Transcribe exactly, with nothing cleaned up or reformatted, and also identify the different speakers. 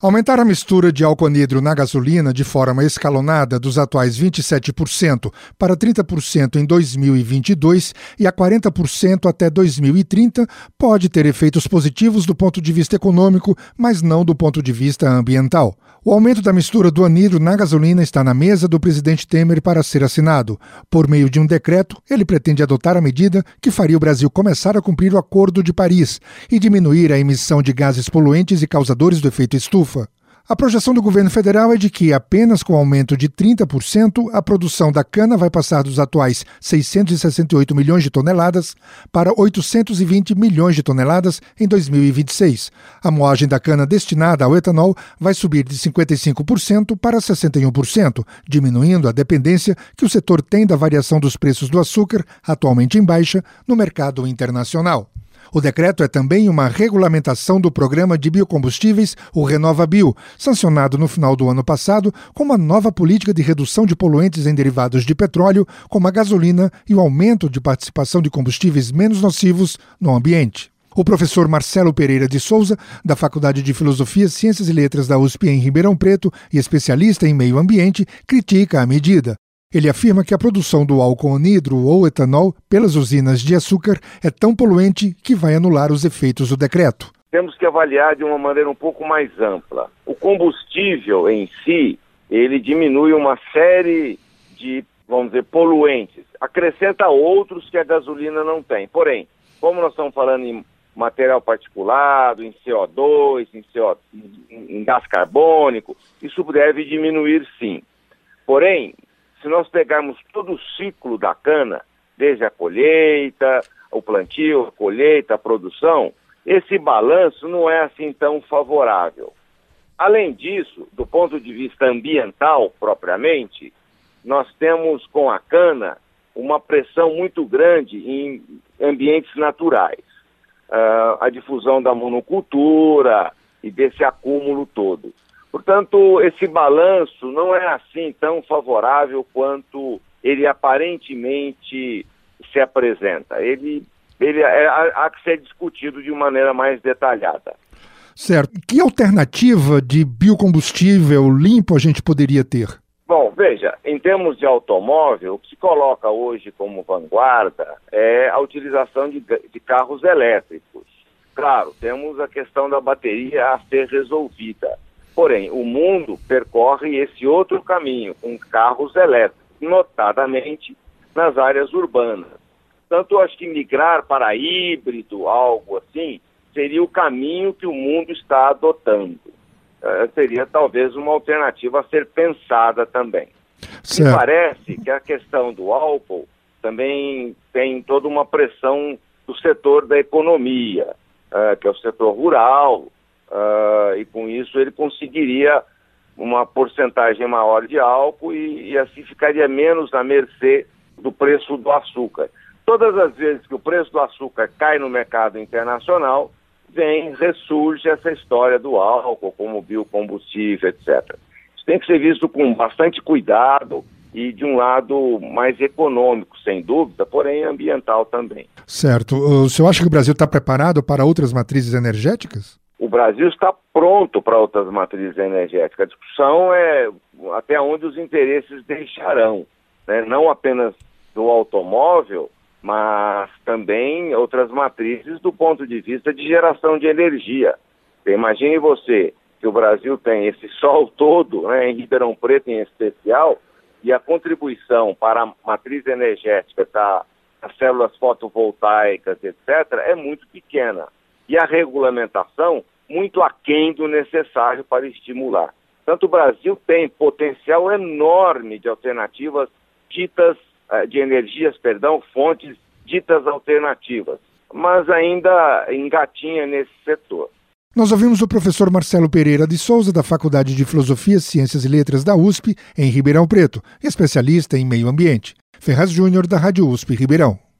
Speaker 1: Aumentar a mistura de álcool anidro na gasolina de forma escalonada dos atuais vinte e sete por cento para trinta por cento em dois mil e vinte e dois e a quarenta por cento até dois mil e trinta pode ter efeitos positivos do ponto de vista econômico, mas não do ponto de vista ambiental. O aumento da mistura do anidro na gasolina está na mesa do presidente Temer para ser assinado. Por meio de um decreto, ele pretende adotar a medida que faria o Brasil começar a cumprir o Acordo de Paris e diminuir a emissão de gases poluentes e causadores do efeito estufa. A projeção do governo federal é de que, apenas com aumento de trinta por cento, a produção da cana vai passar dos atuais seiscentos e sessenta e oito milhões de toneladas para oitocentos e vinte milhões de toneladas em dois mil e vinte e seis. A moagem da cana destinada ao etanol vai subir de cinquenta e cinco por cento para sessenta e um por cento, diminuindo a dependência que o setor tem da variação dos preços do açúcar, atualmente em baixa, no mercado internacional. O decreto é também uma regulamentação do programa de biocombustíveis, o RenovaBio, sancionado no final do ano passado com uma nova política de redução de poluentes em derivados de petróleo, como a gasolina e o aumento de participação de combustíveis menos nocivos no ambiente. O professor Marcelo Pereira de Souza, da Faculdade de Filosofia, Ciências e Letras da U S P em Ribeirão Preto e especialista em meio ambiente, critica a medida. Ele afirma que a produção do álcool anidro ou etanol pelas usinas de açúcar é tão poluente que vai anular os efeitos do decreto.
Speaker 2: Temos que avaliar de uma maneira um pouco mais ampla. O combustível em si, ele diminui uma série de, vamos dizer, poluentes. Acrescenta outros que a gasolina não tem. Porém, como nós estamos falando em material particulado, em C O dois, em, C O, em gás carbônico, isso deve diminuir sim. Porém, se nós pegarmos todo o ciclo da cana, desde a colheita, o plantio, a colheita, a produção, esse balanço não é assim tão favorável. Além disso, do ponto de vista ambiental propriamente, nós temos com a cana uma pressão muito grande em ambientes naturais. Uh, a difusão da monocultura e desse acúmulo todo. Portanto, esse balanço não é assim tão favorável quanto ele aparentemente se apresenta. Ele, ele é, há que ser discutido de maneira mais detalhada.
Speaker 1: Certo. Que alternativa de biocombustível limpo a gente poderia ter?
Speaker 2: Bom, veja, em termos de automóvel, o que se coloca hoje como vanguarda é a utilização de, de carros elétricos. Claro, temos a questão da bateria a ser resolvida. Porém, o mundo percorre esse outro caminho, com carros elétricos, notadamente nas áreas urbanas. Portanto, eu acho que migrar para híbrido, algo assim, seria o caminho que o mundo está adotando. Uh, seria talvez uma alternativa a ser pensada também. Certo. Me parece que a questão do álcool também tem toda uma pressão do setor da economia, uh, que é o setor rural, Uh, e com isso ele conseguiria uma porcentagem maior de álcool e, e assim ficaria menos à mercê do preço do açúcar. Todas as vezes que o preço do açúcar cai no mercado internacional, vem, ressurge essa história do álcool como biocombustível, etcétera. Isso tem que ser visto com bastante cuidado e de um lado mais econômico, sem dúvida, porém ambiental também.
Speaker 1: Certo. O senhor acha que o Brasil está preparado para outras matrizes energéticas?
Speaker 2: O Brasil está pronto para outras matrizes energéticas. A discussão é até onde os interesses deixarão, né? Não apenas do automóvel, mas também outras matrizes do ponto de vista de geração de energia. Imagine você que o Brasil tem esse sol todo, né, em Ribeirão Preto em especial, e a contribuição para a matriz energética das células fotovoltaicas, etcétera, é muito pequena. E a regulamentação muito aquém do necessário para estimular. Tanto o Brasil tem potencial enorme de alternativas ditas, de energias, perdão, fontes ditas alternativas, mas ainda engatinha nesse setor.
Speaker 1: Nós ouvimos o professor Marcelo Pereira de Souza, da Faculdade de Filosofia, Ciências e Letras da U S P, em Ribeirão Preto, especialista em meio ambiente. Ferraz Júnior, da Rádio U S P Ribeirão.